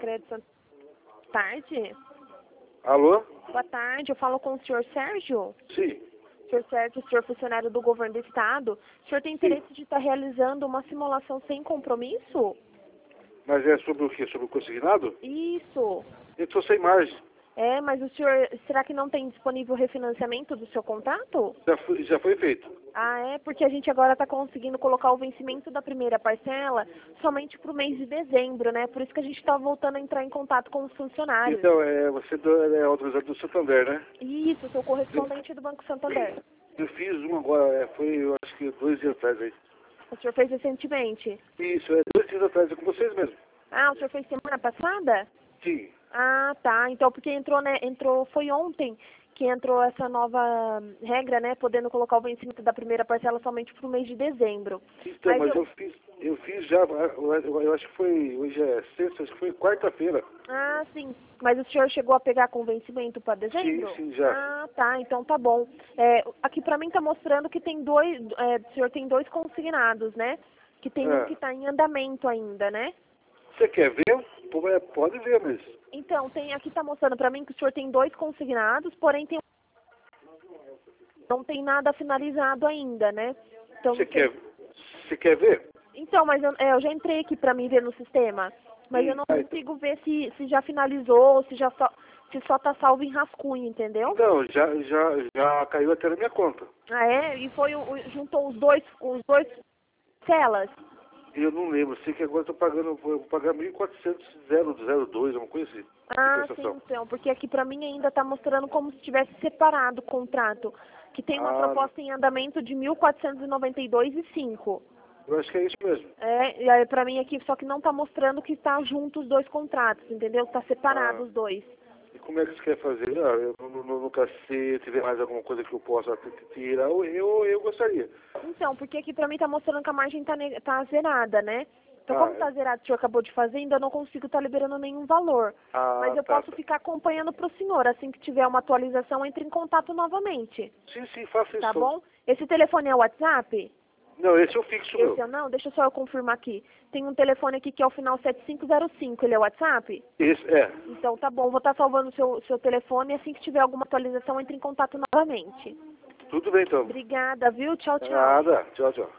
Crédito. Tarde? Alô? Boa tarde, eu falo com o senhor Sérgio? Sim. Senhor Sérgio, senhor funcionário do governo do estado, o senhor tem interesse de estar realizando uma simulação sem compromisso? Mas é sobre o quê? Sobre o consignado? Isso. Eu estou sem margem. É, mas o senhor, será que não tem disponível refinanciamento do seu contrato? Já foi feito. Ah, é? Porque a gente agora está conseguindo colocar o vencimento da primeira parcela somente para o mês de dezembro, né? Por isso que a gente está voltando a entrar em contato com os funcionários. Então, você é autorizado do Santander, né? Isso, eu sou correspondente do Banco Santander. Eu fiz um agora, eu acho que 2 dias atrás aí. O senhor fez recentemente? Isso, 2 dias atrás, é com vocês mesmo. Ah, o senhor fez semana passada? Sim. Ah, tá. Então, porque foi ontem que entrou essa nova regra, né? Podendo colocar o vencimento da primeira parcela somente para o mês de dezembro. Então, mas eu fiz já, eu acho que foi, hoje é sexta, acho que foi quarta-feira. Ah, sim. Mas o senhor chegou a pegar com vencimento para dezembro? Sim, já. Ah, tá. Então tá bom. Aqui para mim tá mostrando que tem o senhor tem 2 consignados, né? Que tem um que está em andamento ainda, né? Você quer ver? Pode ver, mas... Então, aqui está mostrando para mim que o senhor tem 2 consignados, porém não tem nada finalizado ainda, né? Então, Você quer ver? Então, mas eu já entrei aqui para mim ver no sistema, mas eu não consigo ver se já finalizou, se só está salvo em rascunho, entendeu? Não, já caiu até na minha conta. Ah, é? E juntou os dois celas? Eu não lembro, sei que agora vou pagar 1.400,02, uma coisa assim. Ah, sim, então, porque aqui para mim ainda está mostrando como se tivesse separado o contrato, que tem uma proposta em andamento de 1.492,05. Eu acho que é isso mesmo. E aí para mim aqui, só que não está mostrando que está junto os 2 contratos, entendeu? Está separado os 2. E como é que você quer fazer? Eu nunca sei, se tiver mais alguma coisa que eu possa tirar, eu gostaria. Então, porque aqui pra mim tá mostrando que a margem tá zerada, né? Então, como tá zerado, o senhor acabou de fazer, ainda não consigo estar liberando nenhum valor. Mas eu posso ficar acompanhando pro senhor. Assim que tiver uma atualização, entre em contato novamente. Sim, faça isso. Tá bom? Esse telefone é o WhatsApp? Não, esse é o fixo meu. Esse não? Deixa só eu confirmar aqui. Tem um telefone aqui que é o final 7505. Ele é o WhatsApp? Esse é. Então, tá bom. Vou estar salvando o seu telefone e assim que tiver alguma atualização, entre em contato novamente. Tudo bem, então. Obrigada, viu? Tchau, tchau. Nada. Tchau.